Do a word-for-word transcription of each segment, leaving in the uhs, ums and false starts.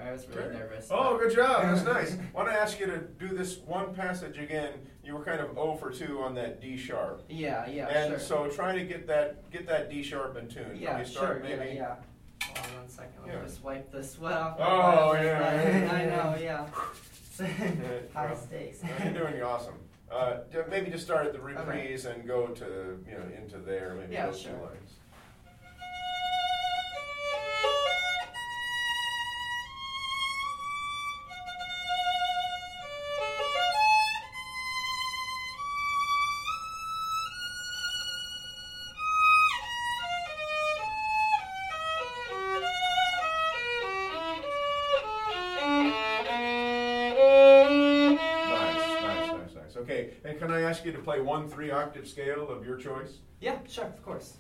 I was really Sure. nervous. Oh, but- good job. That's nice. I want to ask you to do this one passage again. You were kind of zero for two on that D sharp. Yeah, yeah, And sure. so try to get that get that D sharp in tune. Can yeah, you start sure, maybe? yeah, yeah. Hold on one second. Let Yeah. me just wipe the sweat off. my Oh, brow. yeah, yeah, yeah. I know, yeah. Right, High well, stakes. no, you're doing awesome. Uh, ju- maybe just start at the reprise and go to you know into there. Maybe Yeah, those two sure. lines. Nice, nice, nice, nice. Okay, and can I ask you to play one three octave scale of your choice? Yeah, sure, of course.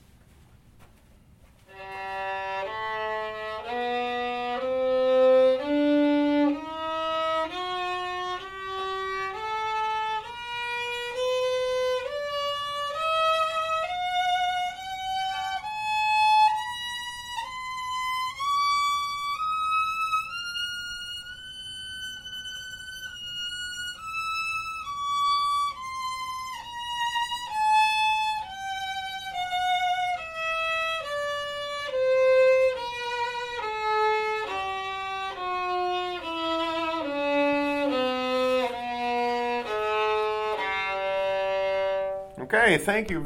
Okay, thank you.